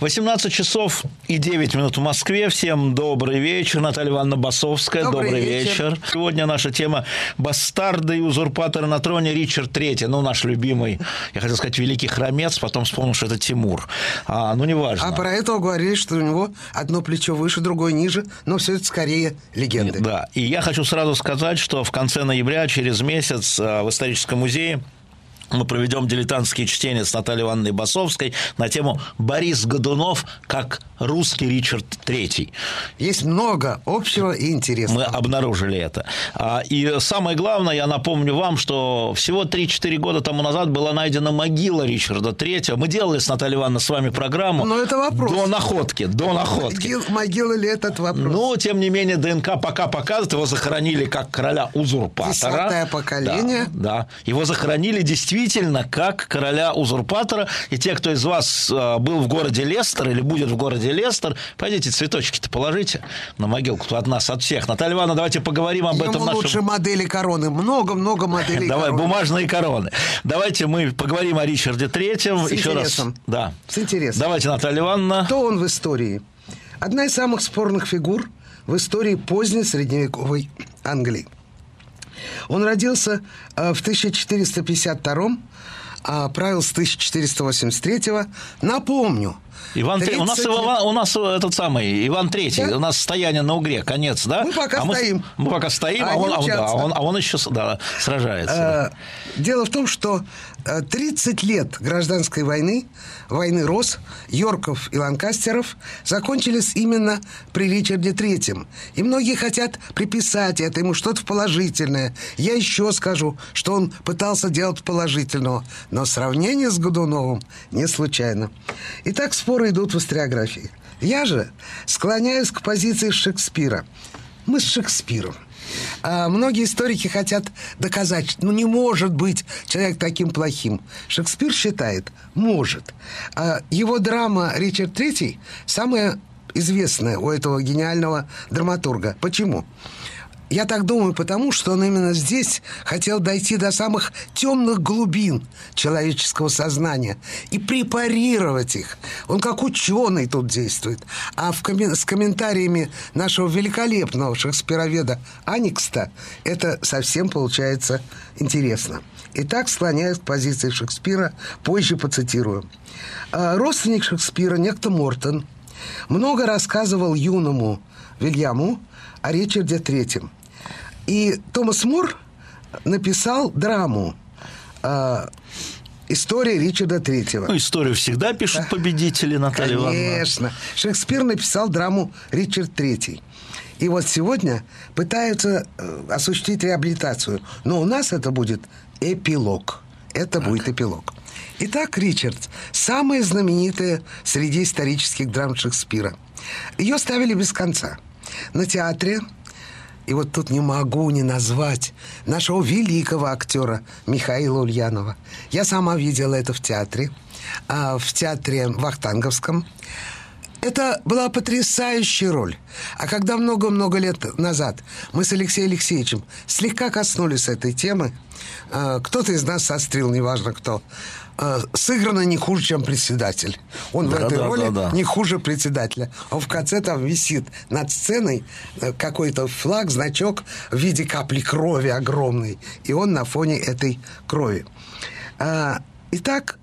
18 часов и 9 минут в Москве. Всем добрый вечер. Наталья Ивановна Басовская. Добрый вечер. Сегодня наша тема «Бастарды и узурпаторы на троне Ричард III». Ну, наш любимый, я хотел сказать, великий хромец, потом вспомнил, что это Тимур. Ну, неважно. А про этого говорили, что у него одно плечо выше, другое ниже, но все это скорее легенды. Да, и я хочу сразу сказать, что в конце ноября, через месяц, в историческом музее мы проведем дилетантские чтения с Натальей Ивановной Басовской на тему «Борис Годунов как русский Ричард III». Есть много общего и интересного. Мы обнаружили это. И самое главное, я напомню вам, что всего 3-4 года тому назад была найдена могила Ричарда III. Мы делали с Натальей Ивановной с вами программу. Но это вопрос. До находки. Могила ли этот вопрос? Но, тем не менее, ДНК пока показывает. Его захоронили как короля-узурпатора. 10-е поколение. Да. Его захоронили действительно как короля-узурпатора. И те, кто из вас был в городе Лестер или будет в городе Лестер, пойдите цветочки-то положите на могилку от нас, от всех. Наталья Ивановна, давайте поговорим об этом. Ему лучше модели короны. Много-много моделей Давай, короны. бумажные короны. Давайте мы поговорим о Ричарде III. С еще интересом. Раз. Да. С интересом. Давайте, Наталья Ивановна. Кто он в истории? Одна из самых спорных фигур в истории поздней средневековой Англии. Он родился в 1452-м, а правил с 1483-го. Напомню. У нас этот самый Иван III, да? У нас стояние на Угре, конец, да? Мы пока стоим. Мы пока стоим, а он еще сражается. Дело в том, что 30 лет гражданской войны, войны Рос, Йорков и Ланкастеров, закончились именно при Ричарде III. И многие хотят приписать это ему что-то положительное. Я еще скажу, что он пытался делать положительного. Но сравнение с Годуновым не случайно. Итак, споры идут в историографии. Я же склоняюсь к позиции Шекспира. Мы с Шекспиром. Многие историки хотят доказать, что не может быть человек таким плохим. Шекспир считает, может. Его драма «Ричард III» самая известная у этого гениального драматурга. Почему? Я так думаю, потому что он именно здесь хотел дойти до самых темных глубин человеческого сознания и препарировать их. Он как ученый тут действует. А с комментариями нашего великолепного шекспироведа Аникста это совсем получается интересно. Итак, склоняюсь к позиции Шекспира, позже поцитирую. Родственник Шекспира, некто Мортон, много рассказывал юному Вильяму о Ричарде III. И Томас Мор написал драму «История Ричарда III». Ну, историю всегда пишут победители, Наталья Ивановна. Конечно. Шекспир написал драму «Ричард III». И вот сегодня пытаются осуществить реабилитацию. Но у нас это будет эпилог. Будет эпилог. Итак, Ричард – самая знаменитая среди исторических драм Шекспира. Ее ставили без конца. На театре. И вот тут не могу не назвать нашего великого актера Михаила Ульянова. Я сама видела это в театре Вахтанговском. Это была потрясающая роль. А когда много-много лет назад мы с Алексеем Алексеевичем слегка коснулись этой темы, кто-то из нас сострил, неважно кто, сыграно не хуже, чем председатель. Он в этой роли не хуже председателя. Он в конце там висит над сценой какой-то флаг, значок в виде капли крови огромной. И он на фоне этой крови. Итак,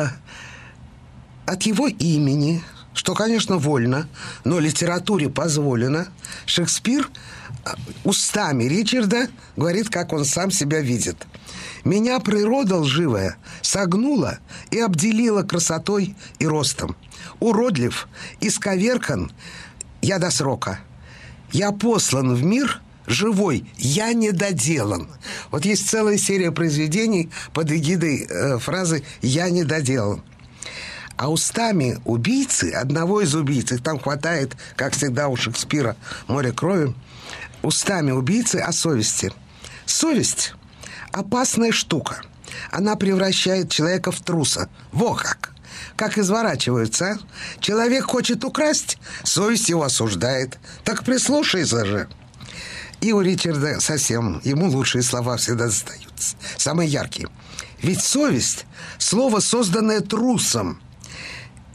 от его имени, что, конечно, вольно, но литературе позволено, Шекспир устами Ричарда говорит, как он сам себя видит. «Меня природа лживая согнула и обделила красотой и ростом. Уродлив, исковеркан я до срока. Я послан в мир живой, я недоделан». Вот есть целая серия произведений под эгидой фразы «я недоделан». А устами убийцы, одного из убийц, их там хватает, как всегда у Шекспира, море крови, устами убийцы о совести. Совесть – опасная штука. Она превращает человека в труса. Во как! Как изворачиваются, а? Человек хочет украсть, совесть его осуждает. Так прислушайся же. И у Ричарда совсем, ему лучшие слова всегда достаются. Самые яркие. Ведь совесть – слово, созданное трусом.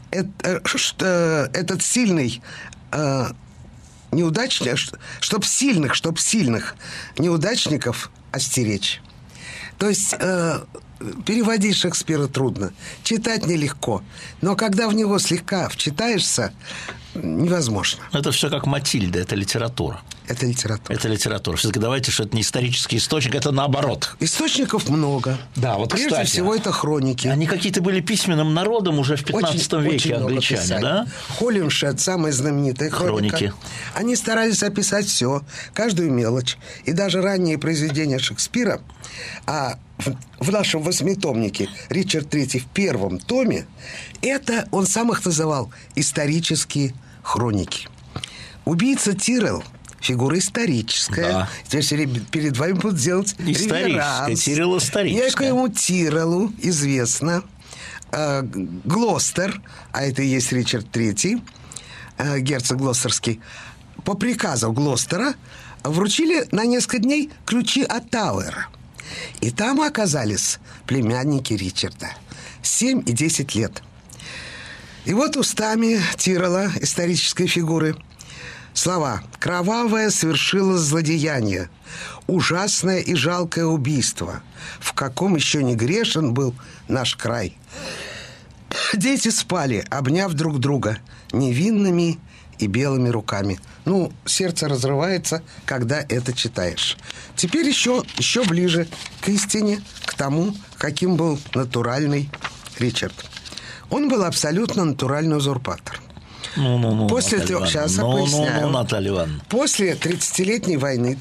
этот сильный неудачник, чтоб сильных неудачников остеречь. То есть переводить Шекспира трудно, читать нелегко, но когда в него слегка вчитаешься, невозможно. Это все как Матильда, это литература. Это литература. Это литература. Все-таки давайте, что это не исторический источник, это наоборот. Источников много. Да, вот, прежде кстати, всего, это хроники. Они какие-то были письменным народом уже в 15 веке, англичане, да? Холлиншед, самая знаменитая хроника. Хроники. Они старались описать все, каждую мелочь. И даже ранние произведения Шекспира, в нашем восьмитомнике Ричард III в первом томе, это он сам их называл исторические хроники. Убийца Тирелл — фигура историческая. Да. Теперь перед вами будут делать историческая. Тирелл историческая. Некоему Тиреллу известно Глостер, а это и есть Ричард III, герцог Глостерский, по приказу Глостера вручили на несколько дней ключи от Тауэра. И там оказались племянники Ричарда, 7 и 10 лет. И вот устами Тирелла, исторической фигуры, слова: «Кровавое совершилось злодеяние, ужасное и жалкое убийство, в каком еще не грешен был наш край. Дети спали, обняв друг друга невинными и белыми руками». Ну, сердце разрывается, когда это читаешь. Теперь еще ближе к истине, к тому, каким был натуральный Ричард. Он был абсолютно натуральный узурпатор. После сейчас поясняю. Наталья Ивановна. После 30-летней войны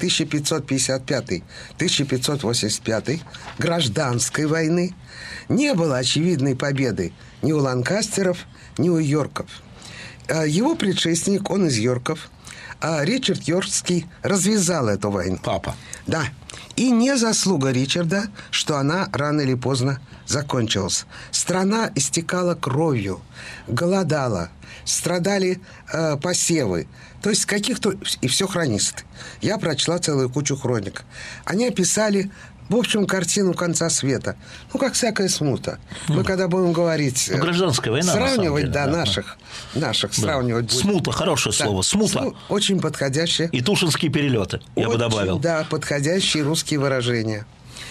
1555-1585, гражданской войны, не было очевидной победы ни у Ланкастеров, ни у Йорков. Его предшественник, он из Йорков, Ричард Йоркский, развязал эту войну. Папа. Да. И не заслуга Ричарда, что она рано или поздно закончилась. Страна истекала кровью, голодала, страдали посевы. То есть каких-то... И все хронисты. Я прочла целую кучу хроник. Они описали, в общем, картину конца света. Ну, как всякая смута. Мы когда будем говорить... гражданская война, сравнивать, на самом деле, наших сравнивать будем. Смута, хорошее слово. Смута. Очень подходящее. И тушинские перелеты, я бы добавил. Да, подходящие русские выражения.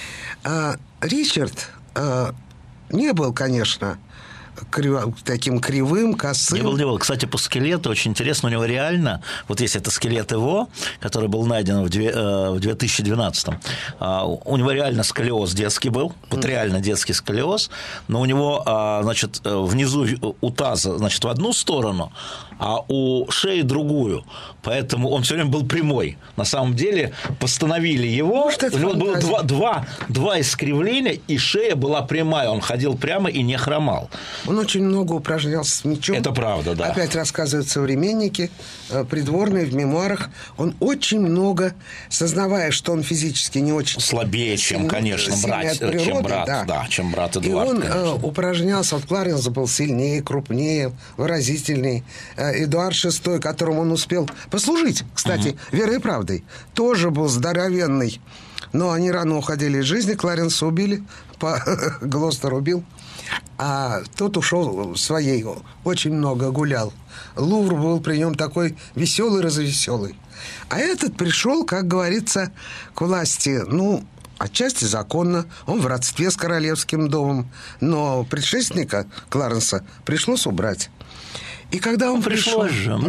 Ричард не был, конечно, таким кривым, косым. Не был. Кстати, по скелету очень интересно, у него реально, вот есть это скелет его, который был найден в 2012-м, у него реально сколиоз детский был, вот реально детский сколиоз, но у него, значит, внизу у таза, значит, в одну сторону, а у шеи другую, поэтому он все время был прямой. На самом деле постановили его, Может, у него было два искривления, и шея была прямая, он ходил прямо и не хромал. Он очень много упражнялся с мечом. Это правда, да. Опять рассказывают современники, придворные в мемуарах. Он очень много, сознавая, что он физически не очень... Слабее, чем, конечно, брат, природы, чем брат, чем брат Эдуард, и он конечно. упражнялся. Вот Кларенс был сильнее, крупнее, выразительнее. Эдуард VI, которому он успел послужить, кстати, верой и правдой, тоже был здоровенный. Но они рано уходили из жизни. Кларенса убили, Глостер убил. А тот ушел своей, очень много гулял. Лувр был при нем такой веселый-развеселый. А этот пришел, как говорится, к власти, отчасти законно. Он в родстве с королевским домом. Но предшественника Кларенса пришлось убрать. И когда он пришел... Пришлось же.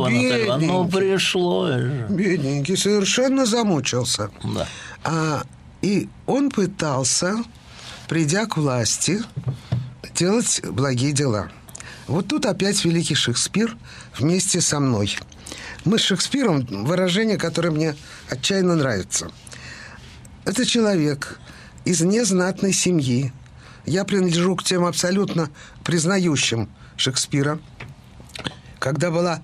Бедненький, совершенно замучился. Да. И он пытался, придя к власти, делать благие дела. Вот тут опять великий Шекспир вместе со мной. Мы с Шекспиром, выражение, которое мне отчаянно нравится. Это человек из незнатной семьи. Я принадлежу к тем абсолютно признающим Шекспира. Когда была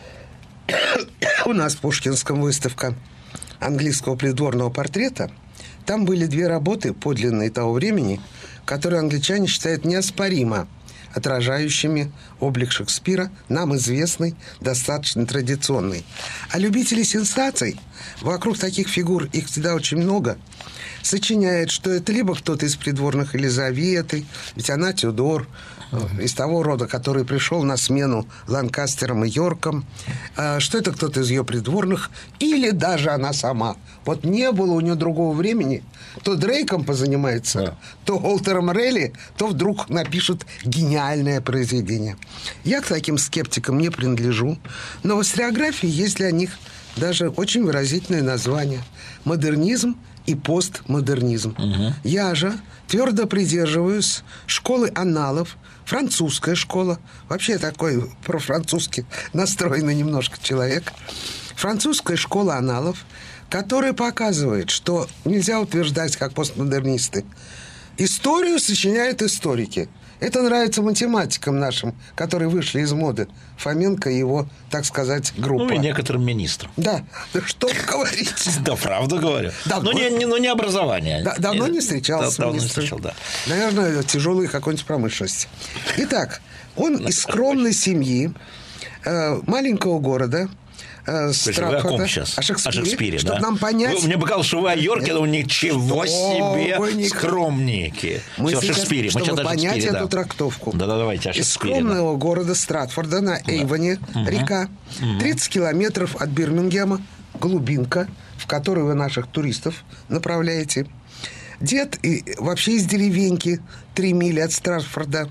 у нас в Пушкинском выставка английского придворного портрета, там были две работы, подлинные того времени, которые англичане считают неоспоримо отражающими облик Шекспира, нам известный, достаточно традиционный. А любители сенсаций, вокруг таких фигур, их всегда очень много, сочиняет, что это либо кто-то из придворных Елизаветы, ведь она Тюдор, из того рода, который пришел на смену Ланкастерам и Йоркам, что это кто-то из ее придворных, или даже она сама. Вот не было у нее другого времени. То Дрейком позанимается, то Уолтером Рейли, то вдруг напишут гениальное произведение. Я к таким скептикам не принадлежу, но в историографии есть для них даже очень выразительное название – модернизм и постмодернизм. Я же твердо придерживаюсь школы анналов, французская школа, вообще такой профранцузски настроенный немножко человек, французская школа анналов, которая показывает, что нельзя утверждать, как постмодернисты, историю сочиняют историки. Это нравится математикам нашим, которые вышли из моды. Фоменко и его, так сказать, группа. Ну, и некоторым министрам. Да. Что говорить? Да, правду говорю. Но не образование. Давно не встречался с министром. Давно не встречал, да. Наверное, тяжелой какой-нибудь промышленности. Итак, он из скромной семьи, маленького города, Вы о ком сейчас? О Шекспире, чтобы да? Нам понять... Мне показалось, что вы о Йорке, но ничего себе скромники. Мы Все о сейчас, Шекспире. чтобы понять эту трактовку. Да, давайте о Шекспире. Из скромного города Стратфорда на Эйвоне, река, 30 километров от Бирмингема, глубинка, в которую вы наших туристов направляете. Дед и вообще из деревеньки 3 мили от Стратфорда,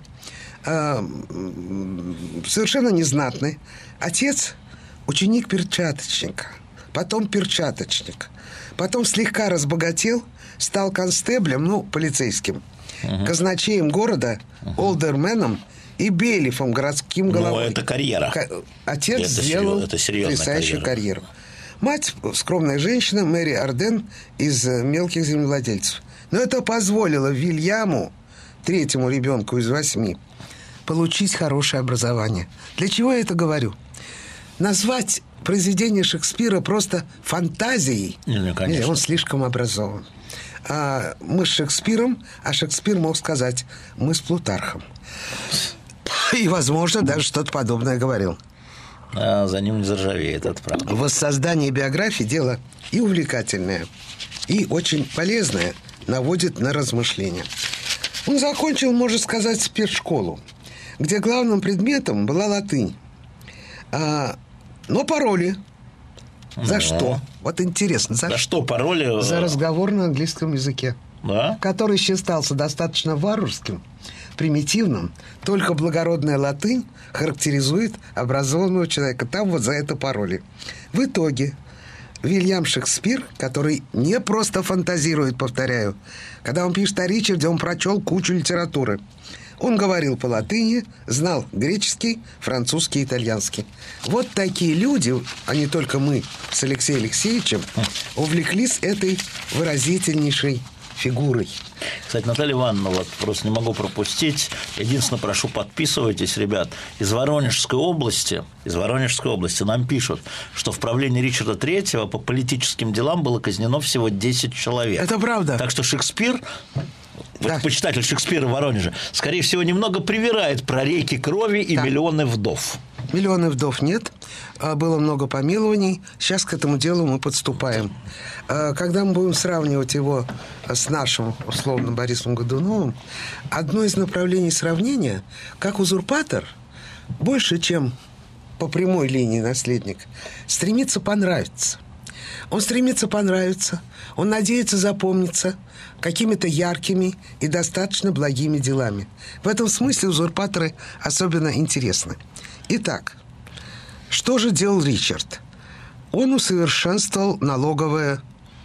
совершенно незнатный. Отец ученик перчаточника, потом перчаточник, потом слегка разбогател, стал констеблем, полицейским, казначеем города, олдерменом и бейлифом, городским головой. Ну, это карьера. Отец сделал потрясающую карьеру. Мать – скромная женщина, Мэри Арден, из мелких землевладельцев. Но это позволило Вильяму, третьему ребенку из 8, получить хорошее образование. Для чего я это говорю? Назвать произведение Шекспира просто фантазией, он слишком образован. Мы с Шекспиром, а Шекспир мог сказать, мы с Плутархом. И, возможно, даже что-то подобное говорил. За ним не заржавеет, это правда. Воссоздание биографии – дело и увлекательное, и очень полезное, наводит на размышления. Он закончил, можно сказать, спецшколу, где главным предметом была латынь. Но пароли. За что? Вот интересно. За что пароли? За разговор на английском языке. Да? Который считался достаточно варварским, примитивным. Только благородная латынь характеризует образованного человека. Там вот за это пароли. В итоге Вильям Шекспир, который не просто фантазирует, повторяю, когда он пишет о Ричарде, он прочел кучу литературы. Он говорил по-латыни, знал греческий, французский, итальянский. Вот такие люди, а не только мы с Алексеем Алексеевичем, увлеклись этой выразительнейшей фигурой. Кстати, Наталья Ивановна, вот просто не могу пропустить. Единственное, прошу, подписывайтесь, ребят. Из Воронежской области нам пишут, что в правлении Ричарда III по политическим делам было казнено всего 10 человек. Это правда. Так что Шекспир... Вот почитатель Шекспира в Воронеже, скорее всего, немного привирает про реки крови и миллионы вдов. Миллионы вдов нет. Было много помилований. Сейчас к этому делу мы подступаем. Когда мы будем сравнивать его с нашим, условно, Борисом Годуновым, одно из направлений сравнения, как узурпатор, больше, чем по прямой линии наследник, стремится понравиться. Он стремится понравиться, он надеется запомниться какими-то яркими и достаточно благими делами. В этом смысле узурпаторы особенно интересны. Итак, что же делал Ричард? Он усовершенствовал налоговые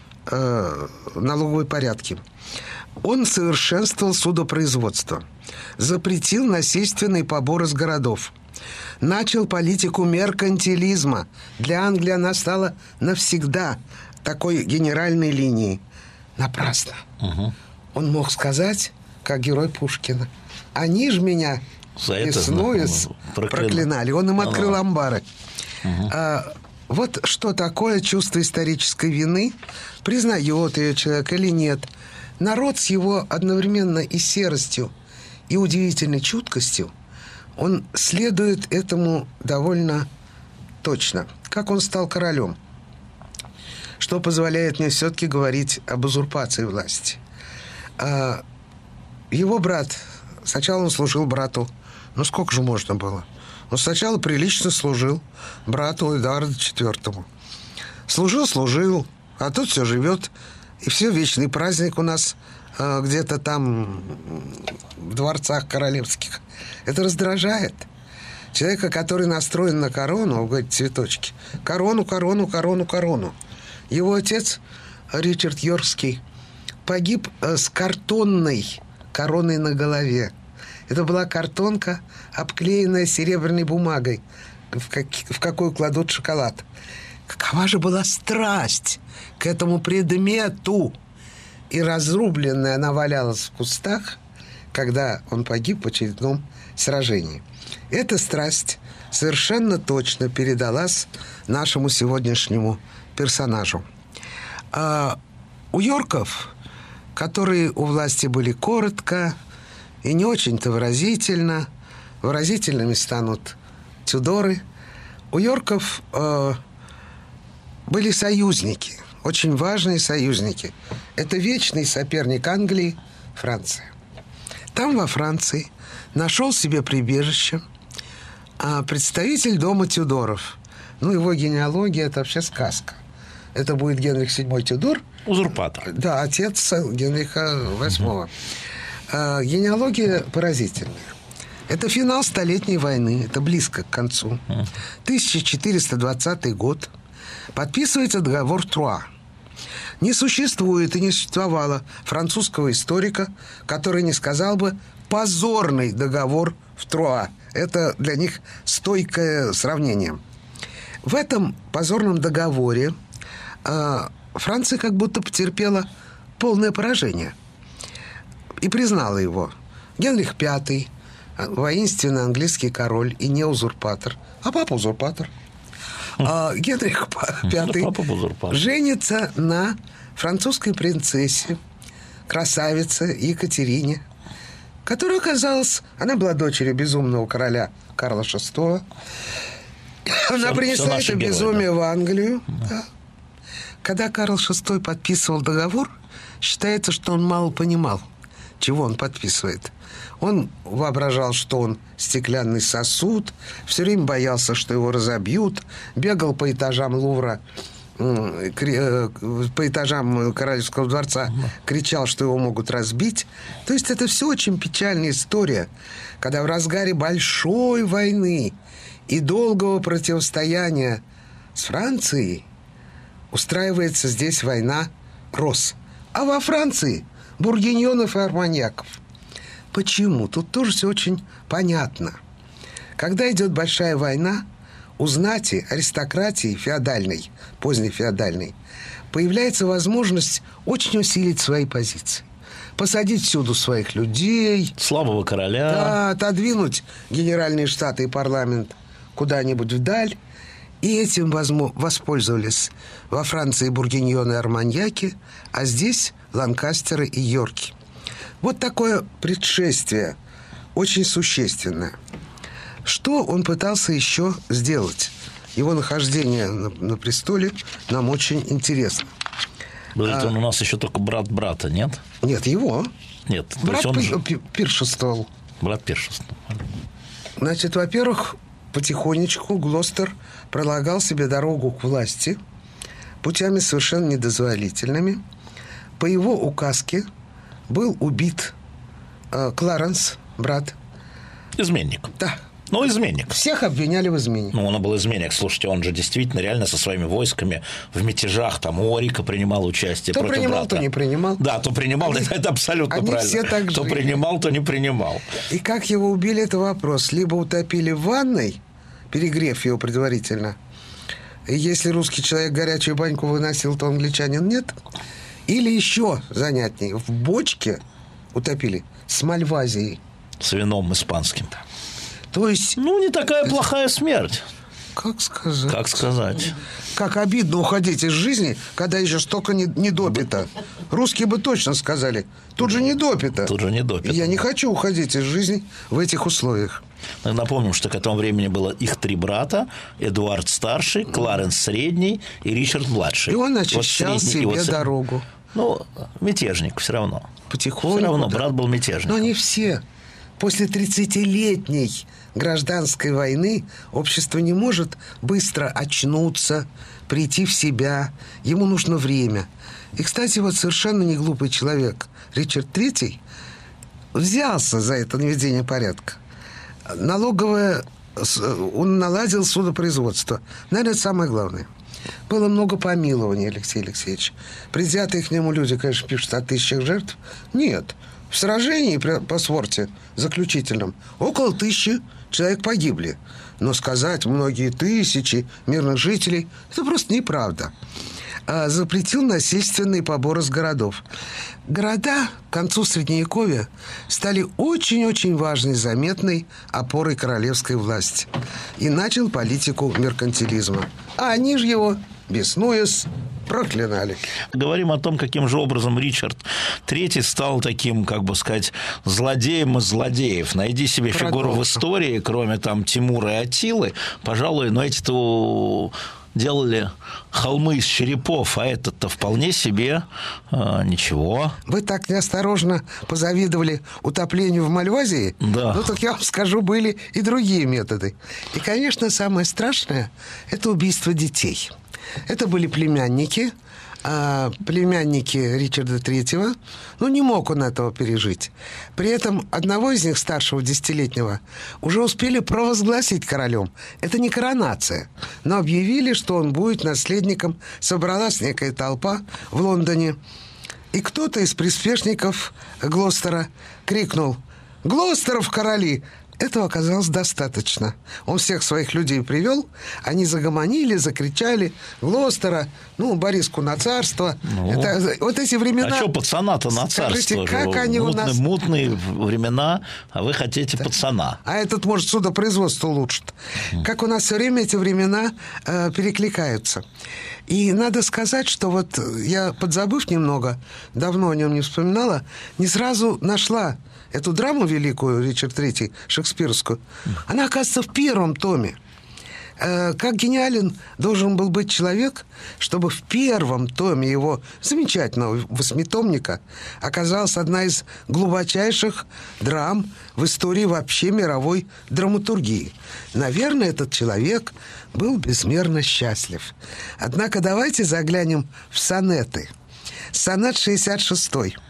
порядки. Он совершенствовал судопроизводство. Запретил насильственные поборы с городов. Начал политику меркантилизма. Для Англии она стала навсегда такой генеральной линией. Напрасно. Он мог сказать, как герой Пушкина: «Они ж меня весной проклинали». Он им открыл амбары. Вот что такое чувство исторической вины, признает ее человек или нет. Народ с его одновременно и серостью, и удивительной чуткостью, он следует этому довольно точно. Как он стал королем? что позволяет мне все-таки говорить об узурпации власти. Его брат, сначала он служил брату, ну сколько же можно было? Он сначала прилично служил брату Эдуарду IV. Служил, а тут все живет, и все вечный праздник у нас где-то там в дворцах королевских. Это раздражает. Человека, который настроен на корону, он говорит, цветочки, корону. Его отец, Ричард Йоркский, погиб с картонной короной на голове. Это была картонка, обклеенная серебряной бумагой, в какую кладут шоколад. Какова же была страсть к этому предмету! И разрубленная она валялась в кустах, когда он погиб в очередном сражении. Эта страсть совершенно точно передалась нашему сегодняшнему персонажу. А у Йорков, которые у власти были коротко и не очень-то выразительно, выразительными станут Тюдоры, у Йорков были союзники, очень важные союзники. Это вечный соперник Англии – Франция. Там, во Франции, нашел себе прибежище представитель дома Тюдоров. Ну, его генеалогия – это вообще сказка. Это будет Генрих VII Тюдор. Узурпатор. Да, отец Генриха VIII. Генеалогия поразительная. Это финал Столетней войны. Это близко к концу. 1420 год. Подписывается договор Труа. Не существует и не существовало французского историка, который не сказал бы «позорный договор в Труа». Это для них стойкое сравнение. В этом позорном договоре Франция как будто потерпела полное поражение и признала его. Генрих V, воинственный английский король и не узурпатор, а папа узурпатор. Генрих V женится на французской принцессе, красавице Екатерине, которая оказалась... Она была дочерью безумного короля Карла VI. Она принесла это безумие в Англию. Да. Когда Карл VI подписывал договор, считается, что он мало понимал, чего он подписывает. Он воображал, что он стеклянный сосуд, все время боялся, что его разобьют, бегал по этажам Лувра, по этажам Королевского дворца, кричал, что его могут разбить. То есть это все очень печальная история, когда в разгаре большой войны и долгого противостояния с Францией устраивается здесь война роз. А во Франции бургиньонов и арманьяков. Почему? Тут тоже все очень понятно. Когда идет большая война, у знати, аристократии феодальной, поздней феодальной, появляется возможность очень усилить свои позиции. Посадить всюду своих людей. Слабого короля. Да, отодвинуть генеральные штаты и парламент куда-нибудь вдаль. И этим воспользовались во Франции бургиньоны и арманьяки, а здесь ланкастеры и йорки. Вот такое предшествие, очень существенное. Что он пытался еще сделать? Его нахождение на престоле нам очень интересно. Подождите, он у нас еще только брат брата, нет? Нет, его. Нет, брат пиршествовал. Брат пиршествовал. Значит, во-первых, потихонечку Глостер пролагал себе дорогу к власти путями совершенно недозволительными. По его указке был убит Кларенс, брат. Изменник. Да. Ну, изменник. Всех обвиняли в измене. Ну, он был изменник. Слушайте, он же действительно реально со своими войсками в мятежах, там, у Орика принимал участие против брата. То принимал, то не принимал. Да, то принимал, это абсолютно они правильно. Все так то жили. Принимал, то не принимал. И как его убили, это вопрос. Либо утопили в ванной, перегрев его предварительно. И если русский человек горячую баньку выносил, то англичанин нет. Или еще занятнее, в бочке утопили с мальвазией. С вином испанским. То есть... Ну, не такая плохая смерть. Как сказать? Как сказать? Как обидно уходить из жизни, когда еще столько недопито. Русские бы точно сказали, тут же недопито. Тут же недопито. Я не хочу уходить из жизни в этих условиях. Напомним, что к этому времени было их 3 брата: Эдуард старший, Кларенс средний и Ричард младший. И он очищал себе дорогу. Ну, мятежник все равно. Потихоньку. Все равно брат был мятежником. Но не все. После 30-летней гражданской войны общество не может быстро очнуться, прийти в себя. Ему нужно время. И, кстати, вот совершенно не глупый человек Ричард III взялся за это наведение порядка. Налоговое... Он наладил судопроизводство. Наверное, это самое главное. Было много помилований, Алексей Алексеевич. Предвзятые к нему люди, конечно, пишут о тысячах жертв. Нет. В сражении по Сворте заключительном около 1000 человек погибли. Но сказать многие тысячи мирных жителей – это просто неправда. Запретил насильственные поборы с городов. Города к концу Средневековья стали очень-очень важной, заметной опорой королевской власти. И начал политику меркантилизма. А они же его, беснуясь, проклинали. Говорим о том, каким же образом Ричард III стал таким, как бы сказать, злодеем из злодеев. Найди себе фигуру в истории, кроме там Тимура и Аттилы, пожалуй, но эти-то делали холмы из черепов, а этот-то вполне себе ничего. Вы так неосторожно позавидовали утоплению в Мальвазии? Да. Ну, так я вам скажу, были и другие методы. И, конечно, самое страшное – это убийство детей. Это были племянники Ричарда III. Ну, не мог он этого пережить. При этом одного из них, старшего 10-летнего, уже успели провозгласить королем. Это не коронация. Но объявили, что он будет наследником. Собралась некая толпа в Лондоне. И кто-то из приспешников Глостера крикнул: «Глостеров короли!» Этого оказалось достаточно. Он всех своих людей привел, они загомонили, закричали: «Глостера, Бориску на царство». Это, вот эти времена... А что пацана-то на царство? Скажите, как они у нас... Мутные времена, а вы хотите пацана. А этот, может, судопроизводство улучшит. Как у нас все время эти времена перекликаются. И надо сказать, что вот я, подзабыв немного, давно о нем не вспоминала, не сразу нашла эту драму великую, Ричард III, шекспировскую. Она, оказывается, в 1 томе. Как гениален должен был быть человек, чтобы в 1 томе его замечательного 8-томника оказалась одна из глубочайших драм в истории вообще мировой драматургии. Наверное, этот человек был безмерно счастлив. Однако давайте заглянем в сонеты. Сонет 66.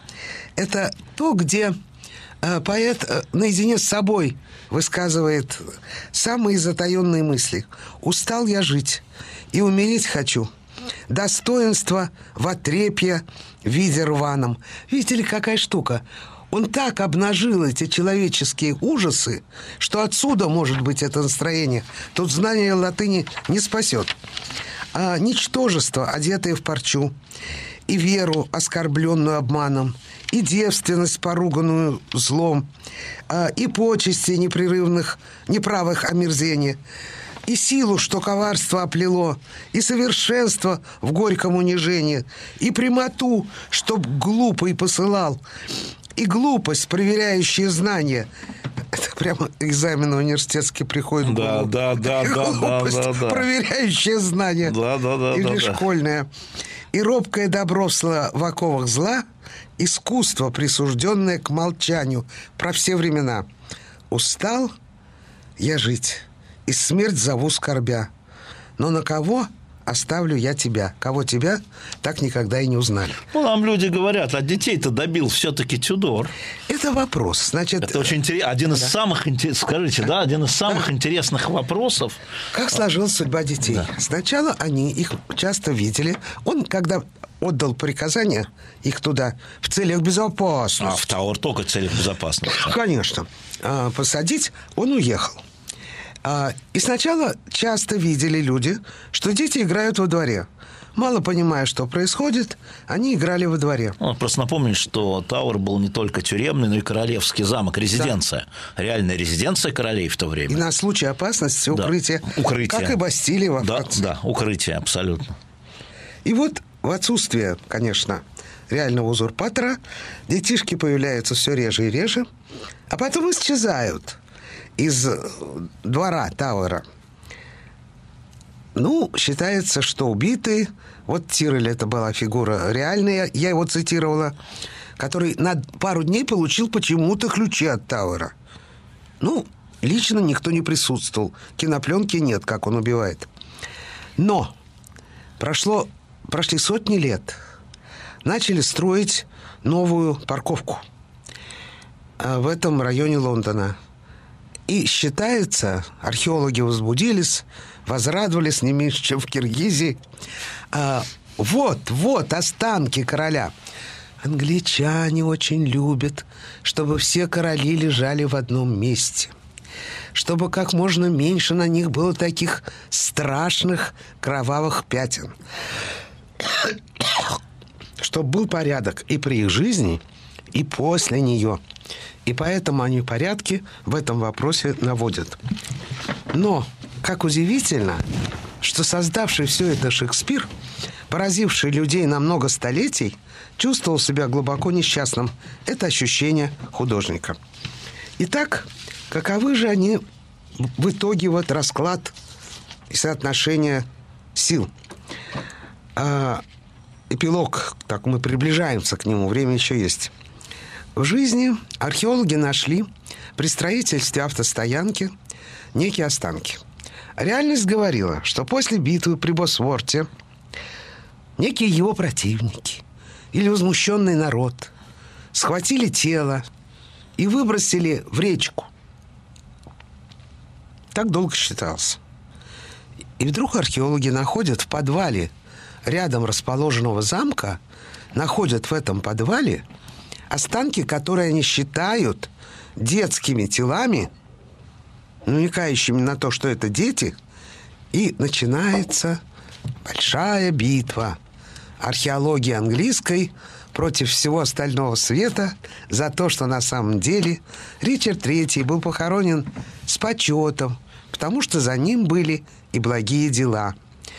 Это то, где поэт наедине с собой высказывает самые затаенные мысли. «Устал я жить, и умереть хочу. Достоинство в отрепье в виде рваном». Видите ли, какая штука? Он так обнажил эти человеческие ужасы, что отсюда может быть это настроение. Тут знание латыни не спасет. А ничтожество, одетое в парчу, и веру, оскорбленную обманом, и девственность, поруганную злом, и почести непрерывных, неправых омерзения, и силу, что коварство оплело, и совершенство в горьком унижении, и прямоту, чтоб глупый посылал, и глупость, проверяющая знания. Это прямо экзамен университетский приходит. Да. Глупость, проверяющая знания. Или школьная. И робкое добро в оковах зла, искусство, присужденное к молчанию про все времена. Устал я жить, и смерть зову скорбя. Но на кого оставлю я тебя? Кого тебя, так никогда и не узнали. Нам люди говорят, а детей-то добил все-таки Тюдор. Это вопрос. Значит, это очень интересно. Один из самых интересных вопросов. Как сложилась судьба детей? Да. Сначала они их часто видели. Он, когда отдал приказание их туда в целях безопасности. А в Тауэр только в целях безопасности. Конечно. Посадить, он уехал. И сначала часто видели люди, что дети играют во дворе. Мало понимая, что происходит, они играли во дворе. Просто напомнить, что Тауэр был не только тюремный, но и королевский замок, резиденция. Да. Реальная резиденция королей в то время. И на случай опасности укрытие. Как и Бастилия во Франции. Да, укрытие, абсолютно. И вот в отсутствие, конечно, реального узурпатора, детишки появляются все реже и реже, а потом исчезают. из двора Тауэра. Ну, считается, что убитый, вот Тирель, это была фигура реальная, я его цитировала, который на пару дней получил почему-то ключи от Тауэра. Ну, лично никто не присутствовал. Кинопленки нет, как он убивает. Но прошли сотни лет. Начали строить новую парковку в этом районе Лондона. И считается, археологи возбудились, возрадовались не меньше, чем в Киргизии. Вот останки короля. Англичане очень любят, чтобы все короли лежали в одном месте. Чтобы как можно меньше на них было таких страшных кровавых пятен. Чтобы был порядок и при их жизни, и после нее. И поэтому они порядки в этом вопросе наводят. Но, как удивительно, что создавший все это Шекспир, поразивший людей на много столетий, чувствовал себя глубоко несчастным. Это ощущение художника. Итак, каковы же они в итоге, вот расклад и соотношение сил? Эпилог, так мы приближаемся к нему, время еще есть. В жизни археологи нашли при строительстве автостоянки некие останки. Реальность говорила, что после битвы при Босворте некие его противники или возмущенный народ схватили тело и выбросили в речку. Так долго считалось. И вдруг археологи находят в подвале рядом расположенного замка, находят в этом подвале останки, которые они считают детскими телами, намекающими на то, что это дети, и начинается большая битва археологии английской против всего остального света за то, что на самом деле Ричард III был похоронен с почетом, потому что за ним были и благие дела.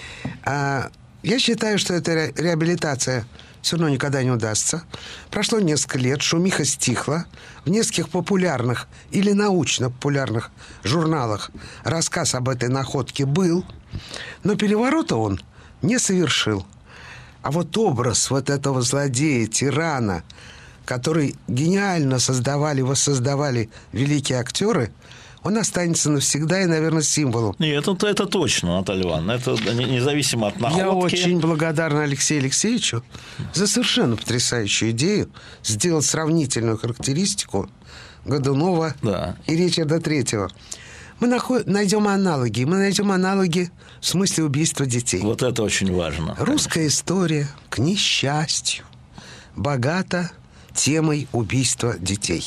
Я считаю, что эта реабилитация все равно никогда не удастся. Прошло несколько лет, шумиха стихла. В нескольких популярных или научно-популярных журналах рассказ об этой находке был, но переворота он не совершил. А вот образ вот этого злодея, тирана, который гениально воссоздавали великие актеры, он останется навсегда и, наверное, символом. Нет, это точно, Наталья Ивановна. Это независимо от находки. Я очень благодарна Алексею Алексеевичу за совершенно потрясающую идею сделать сравнительную характеристику Годунова и Ричарда III. Мы найдем аналоги. Мы найдем аналоги в смысле убийства детей. Вот это очень важно. Русская история, к несчастью, богата темой убийства детей.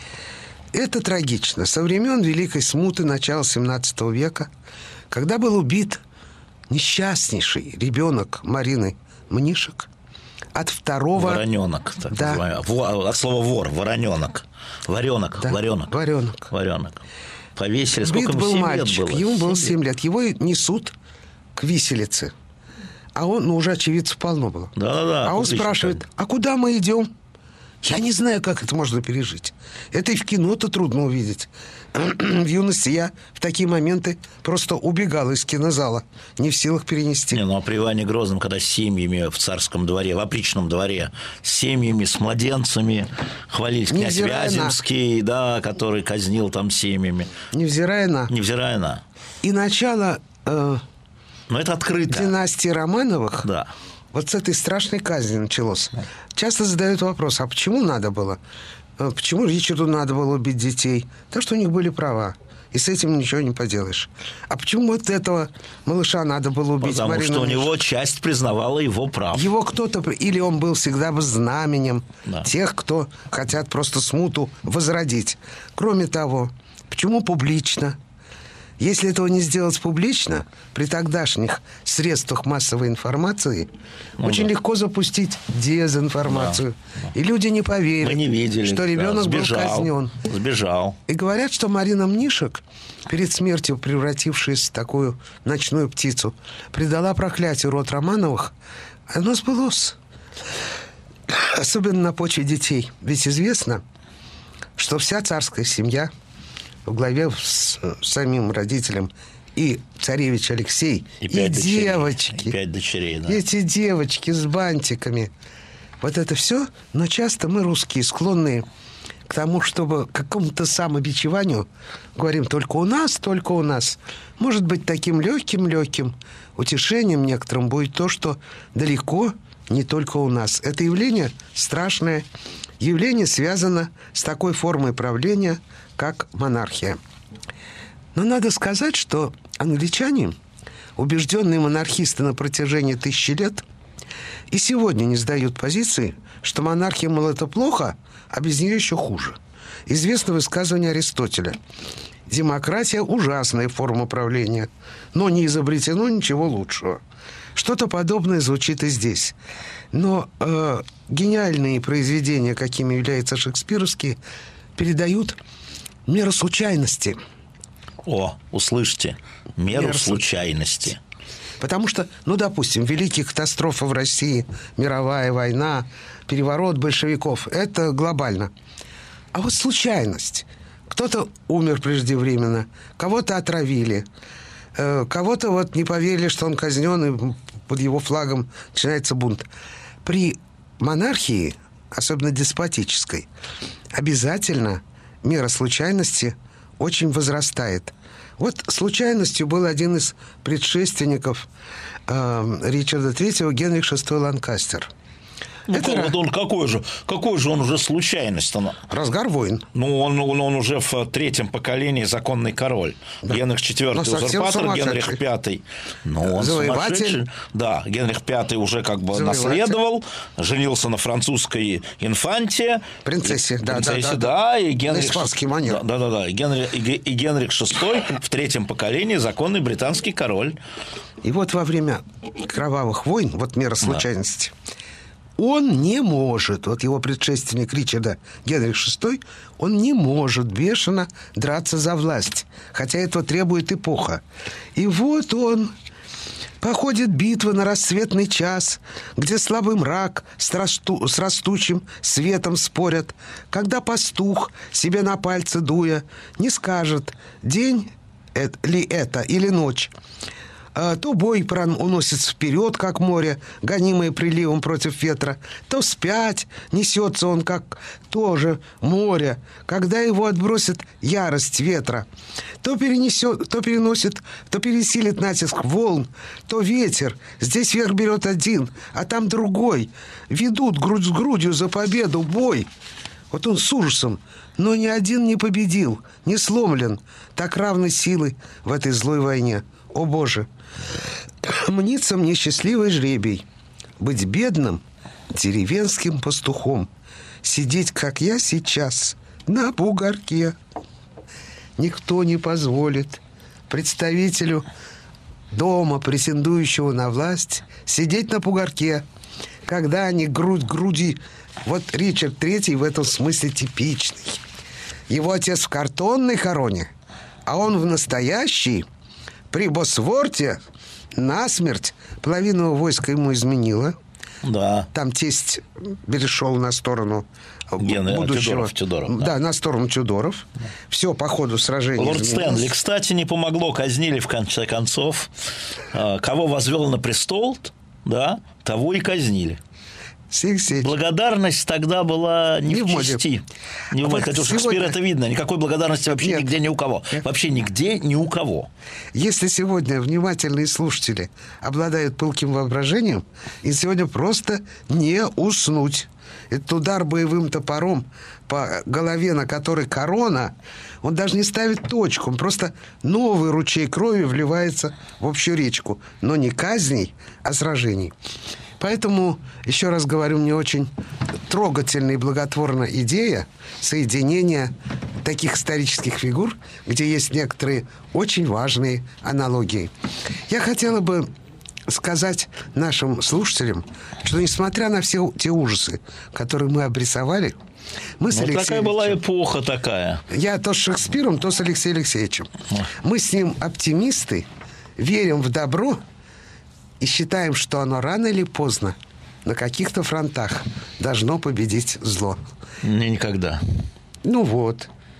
Это трагично. Со времен Великой Смуты, начала XVII века, когда был убит несчастнейший ребенок Марины Мнишек от второго... Вороненок, так называемый. От слова вор, вороненок. Варенок, да. Варенок. Повесили. Сколько ему? 7 лет было? Ему было 7 лет. Его несут к виселице. А он, уже очевидцев полно было. Да. А он спрашивает, а куда мы идем? Я не знаю, как это можно пережить. Это и в кино-то трудно увидеть. В юности я в такие моменты просто убегал из кинозала, не в силах перенести. А при Иване Грозном, когда с семьями в царском дворе, в опричном дворе, с семьями, с младенцами хвалились, князь Вяземский, который казнил там семьями. Невзирая на. И начало но это открыто. Династии Романовых. Да. Вот с этой страшной казни началось. Часто задают вопрос, а почему надо было? Почему Ричарду надо было убить детей? То, что у них были права. И с этим ничего не поделаешь. А почему вот этого малыша надо было убить? Потому что у него часть признавала его прав. Его кто-то... Или он был всегда бы знаменем тех, кто хотят просто смуту возродить. Кроме того, почему публично? Если этого не сделать публично, при тогдашних средствах массовой информации, очень легко запустить дезинформацию. И люди не поверят, мы не видели, что ребенок был казнен. Сбежал. И говорят, что Марина Мнишек, перед смертью превратившись в такую ночную птицу, предала проклятию род Романовых. Оно сбылось. Особенно на почве детей. Ведь известно, что вся царская семья в главе с самим родителем, и царевич Алексей, и девочки. И 5 дочерей, да. Эти девочки с бантиками. Вот это все, но часто мы, русские, склонны к тому, чтобы к какому-то самобичеванию говорим только у нас. Может быть, таким легким утешением некоторым будет то, что далеко не только у нас. Это явление страшное. Явление связано с такой формой правления, как монархия. Но надо сказать, что англичане, убежденные монархисты на протяжении 1000 лет, и сегодня не сдают позиции, что монархия, мол, это плохо, а без нее еще хуже. Известно высказывание Аристотеля. Демократия – ужасная форма правления, но не изобретено ничего лучшего. Что-то подобное звучит и здесь. Но гениальные произведения, какими являются шекспировские, передают меру случайности. О, услышьте, меру случайности. Потому что, допустим, великие катастрофы в России, мировая война, переворот большевиков – это глобально. А вот случайность. Кто-то умер преждевременно, кого-то отравили, кого-то вот не поверили, что он казнен, и под его флагом начинается бунт. При монархии, особенно деспотической, обязательно мера случайности очень возрастает. Вот случайностью был один из предшественников Ричарда III, Генрих VI Ланкастер. Какой же он уже случайность? Разгар войн. Он уже в 3-м поколении законный король. Да. Генрих IV узурпатор, Генрих V. Он завоеватель. Да, Генрих V уже как бы наследовал, женился на французской инфанте. Принцессе, да. И Генрих... испанский манер. Да. И Генрих VI в 3-м поколении законный британский король. И вот во время кровавых войн, вот мера случайности... Он не может, вот его предшественник Ричарда, Генрих VI, он не может бешено драться за власть, хотя этого требует эпоха. И вот он походит битва на рассветный час, где слабый мрак с растущим светом спорят, когда пастух, себе на пальцы дуя, не скажет, день ли это или ночь. То бой уносится вперед, как море, гонимое приливом против ветра, то вспять несется он, как тоже море, когда его отбросит ярость ветра, то пересилит натиск волн, то ветер, здесь верх берет один, а там другой, ведут грудь с грудью за победу бой. Вот он с ужасом, но ни один не победил, не сломлен, так равны силы в этой злой войне. О, Боже! Мнится мне счастливый жребий быть бедным деревенским пастухом, сидеть, как я сейчас, на бугорке. Никто не позволит представителю дома, претендующего на власть, сидеть на бугорке, когда они грудь к груди. Вот Ричард III в этом смысле типичный. Его отец в картонной короне, а он в настоящей. При Босворте насмерть половину войска ему изменила. Да. Там тесть перешел на сторону будущего. Тюдоров, да, на сторону Тюдоров. Да. Все по ходу сражения. Лорд Стэнли, кстати, не помогло. Казнили в конце концов. Кого возвел на престол, да, того и казнили. Благодарность тогда была не в чести. Не в моде. Хотя у Шекспира это видно. Никакой благодарности вообще нигде ни у кого. Вообще нигде ни у кого. Если сегодня внимательные слушатели обладают пылким воображением, и сегодня просто не уснуть. Этот удар боевым топором по голове, на которой корона, он даже не ставит точку. Он просто новый ручей крови вливается в общую речку. Но не казней, а сражений. Поэтому, еще раз говорю, мне очень трогательная и благотворная идея соединения таких исторических фигур, где есть некоторые очень важные аналогии. Я хотела бы сказать нашим слушателям, что несмотря на все те ужасы, которые мы обрисовали, мы с Алексеем... Такая была эпоха такая. Я то с Шекспиром, то с Алексеем Алексеевичем. Мы с ним оптимисты, верим в добро, и считаем, что оно рано или поздно на каких-то фронтах должно победить зло. Никогда. Ну вот.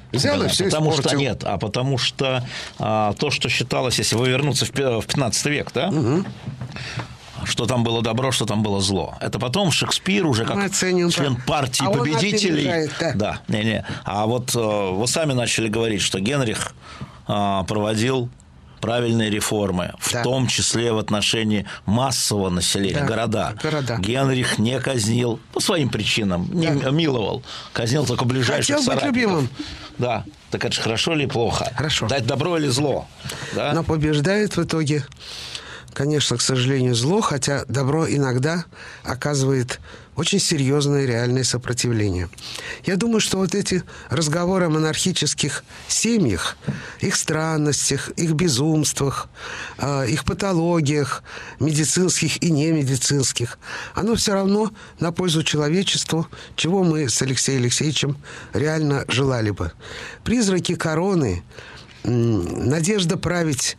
Взял и все потому испортил. что нет, а потому что то, что считалось, если вы вернуться в 15 век, да? Угу. Что там было добро, что там было зло. Это потом Шекспир уже как член партии победителей. Да, не. А вот вы сами начали говорить, что Генрих проводил правильные реформы, в том числе в отношении массового населения, города. Генрих не казнил по своим причинам, не миловал, казнил только ближайших соратников. Хотел быть любимым. Да, так это же хорошо или плохо? Хорошо. Дать добро или зло? Да? Но побеждает в итоге, конечно, к сожалению, зло, хотя добро иногда оказывает очень серьезное реальное сопротивление. Я думаю, что вот эти разговоры о монархических семьях, их странностях, их безумствах, их патологиях, медицинских и немедицинских, оно все равно на пользу человечеству, чего мы с Алексеем Алексеевичем реально желали бы. Призраки короны, надежда править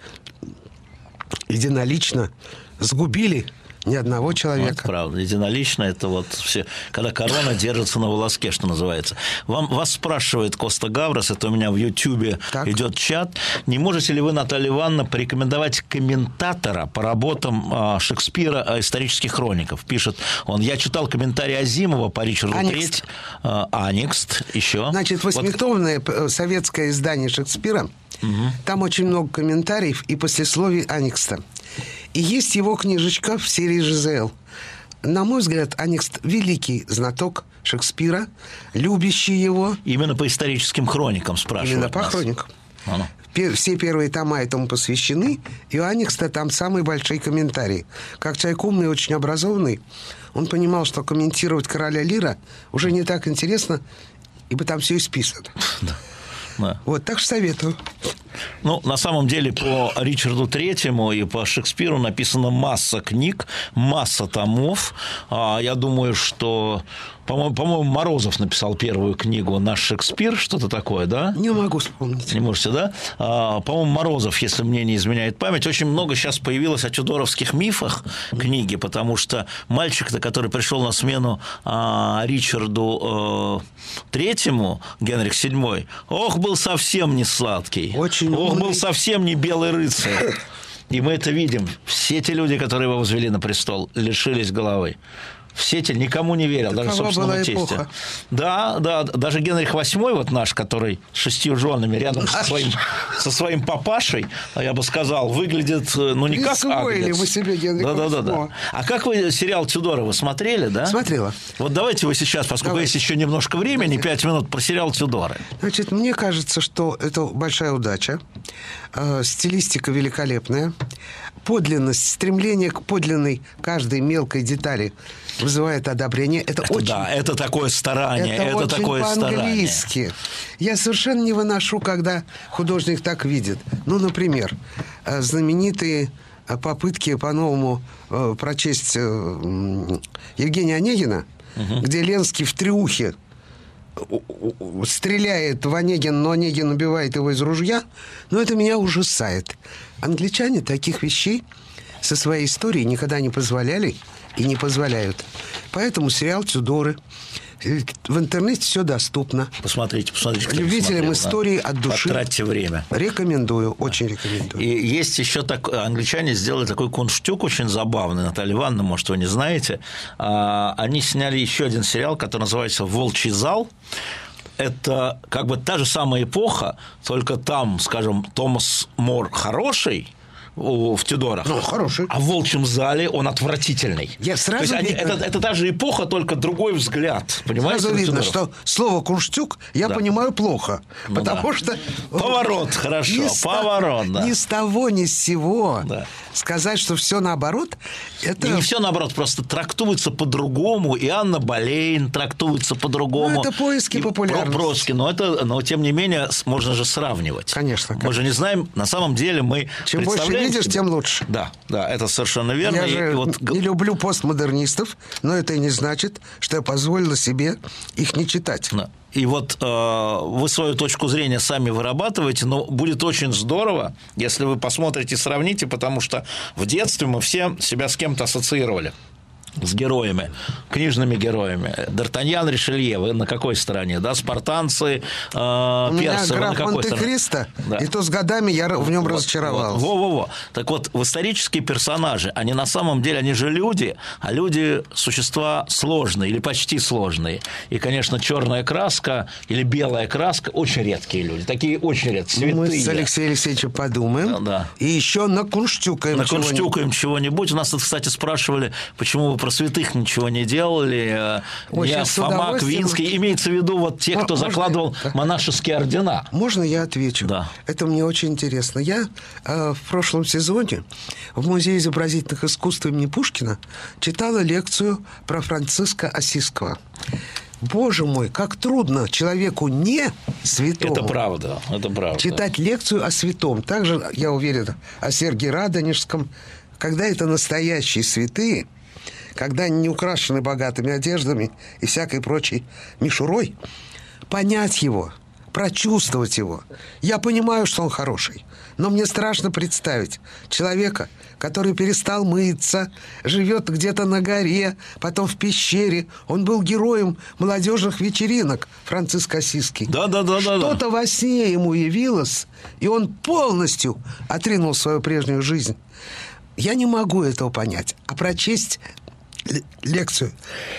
единолично сгубили ни одного человека. Вот правда. Единолично это вот все, когда корона держится на волоске, что называется. Вас спрашивает Коста Гаврос, это у меня в Ютьюбе идет чат. Не можете ли вы, Наталья Ивановна, порекомендовать комментатора по работам Шекспира исторических хроников? Пишет он. Я читал комментарий Азимова по Ричарду III. Аникст. Еще. Значит, 8-томное советское издание Шекспира. Угу. Там очень много комментариев и послесловий Аникста. И есть его книжечка в серии «Жизель». На мой взгляд, Аникст – великий знаток Шекспира, любящий его. Именно по историческим хроникам спрашивают. Именно по хроникам. Все первые тома этому посвящены, и у Аникста там самые большие комментарии. Как человек умный и очень образованный, он понимал, что комментировать «Короля Лира» уже не так интересно, ибо там все исписано. Да. Вот, так что советую. Ну, на самом деле, по Ричарду Третьему и по Шекспиру написана масса книг, масса томов. Я думаю, что, по-моему, Морозов написал первую книгу «Наш Шекспир», что-то такое, да? Не могу вспомнить. Не можете, да? По-моему, Морозов, если мне не изменяет память. Очень много сейчас появилось о тюдоровских мифах книги, потому что мальчик-то, который пришел на смену Ричарду Третьему, Генрих VII, был совсем не сладкий. Был совсем не белый рыцарь. И мы это видим. Все те люди, которые его возвели на престол, лишились головы. Все те, никому не верил, даже собственному тестю. Да, даже Генрих VIII, вот наш, который с 6 женами рядом со своим папашей, я бы сказал, выглядит, не как агнец. Вы себе Генриха VIII. Да. А как вы сериал «Тюдоры» вы смотрели, да? Смотрела. Вот давайте вы сейчас, поскольку есть еще немножко времени, 5 минут про сериал «Тюдоры». Значит, мне кажется, что это большая удача. Стилистика великолепная. Подлинность, стремление к подлинной каждой мелкой детали вызывает одобрение. Это такое старание. Это очень такое по-английски. Я совершенно не выношу, когда художник так видит. Например, знаменитые попытки по-новому прочесть Евгения Онегина, где Ленский в «Триухе» стреляет в Онегина, но Онегин убивает его из ружья. Но это меня ужасает. Англичане таких вещей со своей историей никогда не позволяли и не позволяют. Поэтому сериал «Тюдоры». В интернете все доступно. Посмотрите. Любителям истории от души. Потратьте время. Рекомендую, очень рекомендую. И есть еще англичане сделали такой кунштюк очень забавный, Наталья Ивановна, может, вы не знаете. Они сняли еще один сериал, который называется «Волчий зал». Это как бы та же самая эпоха, только там, скажем, Томас Мор хороший в «Тюдорах», хороший. А в «Волчьем зале» он отвратительный. Это та же эпоха, только другой взгляд. Понимаете? Сразу видно, что слово «кунштюк» я понимаю плохо. Потому что... Поворот, хорошо. Поворот, да. Ни с того, ни с сего. Да. Сказать, что все наоборот, это... И не все наоборот, просто трактуется по-другому. И Анна Болейн трактуется по-другому. Это поиски популярности. Но тем не менее, можно же сравнивать. Конечно. Мы же не знаем, на самом деле мы чем больше видишь, тем лучше. Да, это совершенно верно. Я же не люблю постмодернистов, но это и не значит, что я позволила себе их не читать. Да. И вот вы свою точку зрения сами вырабатываете, но будет очень здорово, если вы посмотрите и сравните, потому что в детстве мы все себя с кем-то ассоциировали. с героями, книжными героями. Д'Артаньян, Ришелье, вы на какой стороне? Да, спартанцы, персы, у меня вы на граф какой стороне? Монте-Кристо, Да. и то с годами я в нем разочаровался. Во-во-во. Так вот, в исторические персонажи, они на самом деле, они же люди, а люди – существа сложные или почти сложные. И, конечно, черная краска или белая краска – очень редкие люди, такие очень редкие, святые. Мы с Алексеем Алексеевичем подумаем, Да. и еще накунштюкаем чего-нибудь. У нас тут, кстати, спрашивали, почему вы про святых ничего не делали. Ой, Я, Фома, Квинский. Имеется в виду вот те, кто закладывал монашеские ордена. Можно я отвечу? Да. Это мне очень интересно. Я в прошлом сезоне в Музее изобразительных искусств имени Пушкина читала лекцию про Франциска Осиского. Боже мой, как трудно человеку не святому. Это правда. Читать лекцию о святом. Также, я уверен, о Сергии Радонежском. Когда это настоящие святые, когда они не украшены богатыми одеждами и всякой прочей мишурой, понять его, прочувствовать его. Я понимаю, что он хороший, но мне страшно представить человека, который перестал мыться, живет где-то на горе, потом в пещере. Он был героем молодежных вечеринок, Франциск Осиский. Да. Что-то во сне ему явилось, и он полностью отринул свою прежнюю жизнь. Я не могу этого понять. А прочесть лекцию...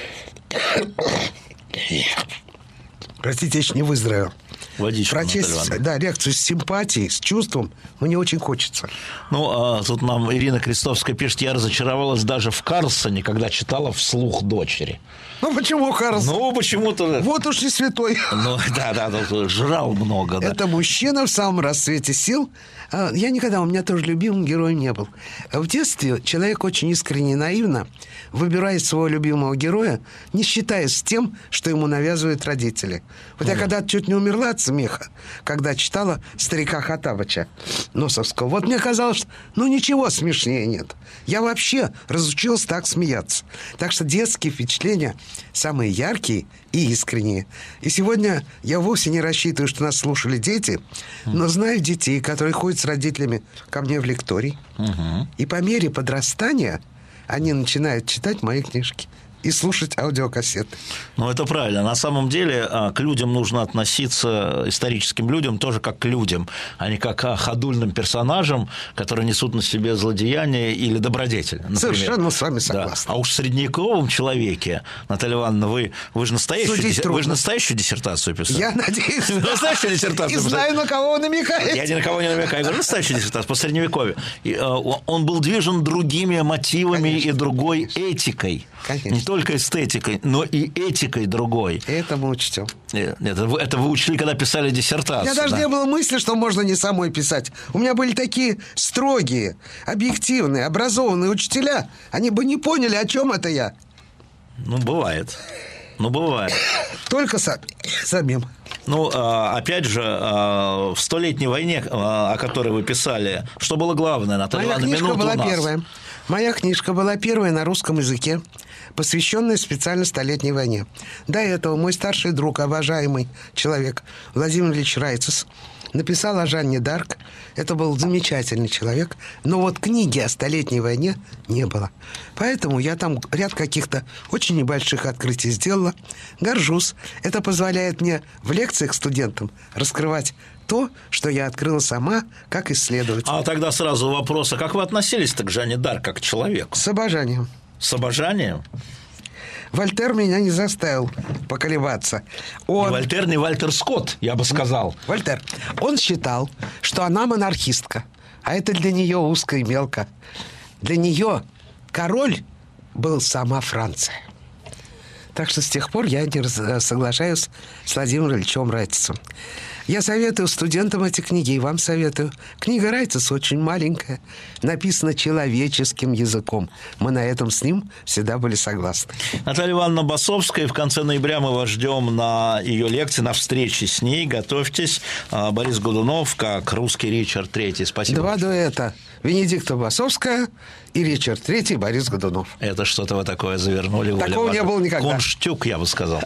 Простите, я еще не выздоровел. Водичку, прочесть, да, лекцию с симпатией, с чувством мне очень хочется. Тут нам Ирина Крестовская пишет: я разочаровалась даже в Карлсоне, когда читала вслух дочери. Почему Карлсон? Почему-то... Вот уж не святой. Тут жрал много. Да. Это мужчина в самом расцвете сил. У меня тоже любимым героем не был. В детстве человек очень искренне и наивно выбирает своего любимого героя, не считаясь с тем, что ему навязывают родители. Вот я когда-то чуть не умерла от смеха, когда читала «Старика Хоттабыча» Носовского. Вот мне казалось, что ничего смешнее нет. Я вообще разучилась так смеяться. Так что детские впечатления самые яркие и искренние. И сегодня я вовсе не рассчитываю, что нас слушали дети, но знаю детей, которые ходят с родителями ко мне в лекторий. И по мере подрастания они начинают читать мои книжки и слушать аудиокассеты. Это правильно. На самом деле к людям нужно относиться, историческим людям, тоже как к людям, а не как к ходульным персонажам, которые несут на себе злодеяние или добродетель, например. Совершенно с вами согласен. Да. А уж в средневековом человеке, Наталья Ивановна, вы же настоящую диссертацию писали? Я надеюсь. Настоящую диссертацию. И знаю, на кого вы намекаете. Я ни на кого не намекаю. Я говорю, настоящую диссертацию по Средневековью. Он был движен другими мотивами, конечно, и другой этикой. Конечно. Не только эстетикой, но и этикой другой. Это мы учтем. Это вы учли, когда писали диссертацию. У меня даже не было мысли, что можно не самой писать. У меня были такие строгие, объективные, образованные учителя. Они бы не поняли, о чем это я. Бывает. Только самим. Опять же, в Столетней войне, о которой вы писали, что было главное, Наталья Ивановна, минуту у нас. Моя книжка была первая на русском языке, посвященная специально Столетней войне. До этого мой старший друг, обожаемый человек Владимир Ильич Райцес, написал о Жанне д'Арк. Это был замечательный человек. Но вот книги о Столетней войне не было. Поэтому я там ряд каких-то очень небольших открытий сделала. Горжусь. Это позволяет мне в лекциях студентам раскрывать то, что я открыла сама, как исследователь. А тогда сразу вопрос: а как вы относились-то к Жанне д'Арк как к человеку? С обожанием. С обожанием? Вольтер меня не заставил поколебаться. Не Вольтер, не Вальтер Скотт, я бы сказал. Вольтер. Он считал, что она монархистка, а это для нее узко и мелко. Для нее король был сама Франция. Так что с тех пор я не соглашаюсь с Владимиром Ильичем Райцесом. Я советую студентам эти книги, и вам советую. Книга Райцеса очень маленькая, написана человеческим языком. Мы на этом с ним всегда были согласны. Наталья Ивановна Басовская. В конце ноября мы вас ждем на ее лекции, на встрече с ней. Готовьтесь. Борис Годунов, как русский Ричард III. Спасибо. Два дуэта. Венедикта Басовская и Ричард III Борис Годунов. Это что-то вы такое завернули. Такого не было никогда. Кунштюк, я бы сказал.